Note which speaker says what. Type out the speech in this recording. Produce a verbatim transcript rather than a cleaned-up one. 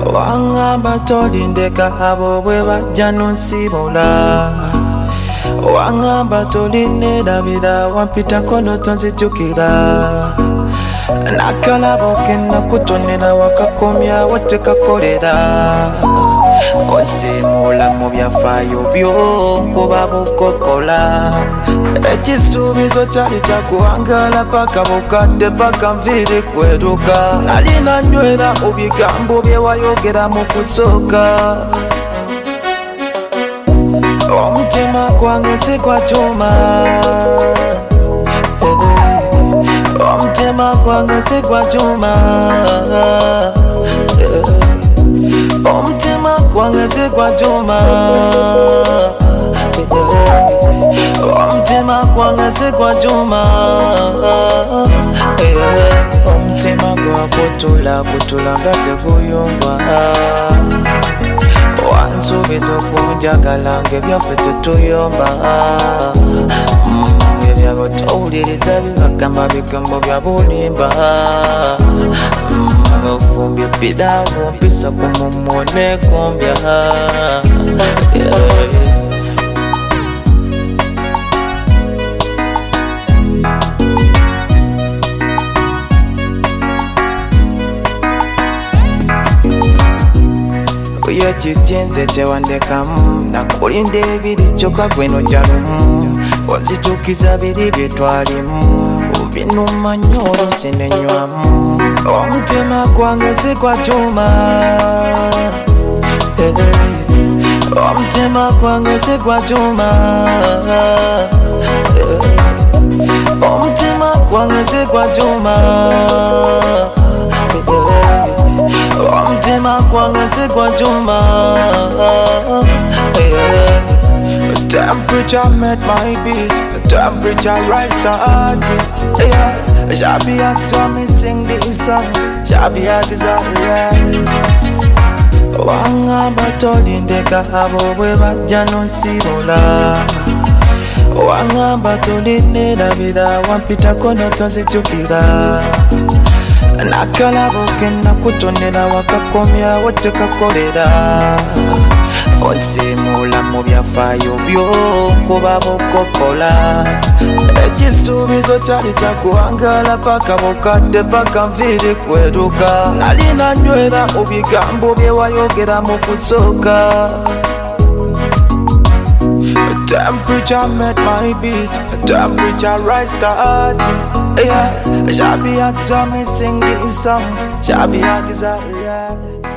Speaker 1: Wangamba tolindeka abo bwe bajja nonsibula. Wangamba tolinnerabira wampitako notonzijjukira. Nakalabo ke nakutonera wakakomya watekakolera. Onsiimula mu byafaayo byo nkuba bukokola. Ekisuubizo kyali kyakuwangaala paka bukadde paka nviiri kweruka. Nalina nywera mu bigambo bye wayogera mu kusooka. Omutima gwange si gwa kyuma, omutima gwange si gwa kyuma, omutima gwange si gwa kyuma, omutima gwange si gwa kyuma. Omutima gwa kutula kutula nga teguyungwa. Wansuubiza okunjagala ng'ebyaffe tetuyomba. Ebyabo towuliriza bibagamba bigambo bya bulimba. Ofumbye epidaawo mpisa ku mummu neegombya. Oyo kikinze kyewandekamu nakulinda ebiri kyokka gwe nojja lumu. Onzijukiza biri bye twalimu binuma nnyo oluusi nenywamu. Omutima gwange si gwa kyuma, omutima gwange si gwa kyuma, omutima gwange si gwa kyuma, omutima gwange si gwa kyuma. Temperature met my beat, temperature rise the heart. Yeah, Shabby actor me sing this song, Shabby actor, yeah. Wangamba tolindeka abo bwe bajja nonsibula. Wangamba tolinnerabira wampitako notonzijjukira. Nakalabo ke nakutonera wakakomya watekakolera. Onsiimula mu byafaayo byo nkuba bukokola. Ekisuubizo kyali kyakuwangaala paka bukadde paka nviiri kweruka. Nalina nywera mu bigambo bye wayogera mu kusooka. Temperature met my beat, temperature rise the heart. Yeah, Shabby actor me sing this song, Shabby actor, yeah.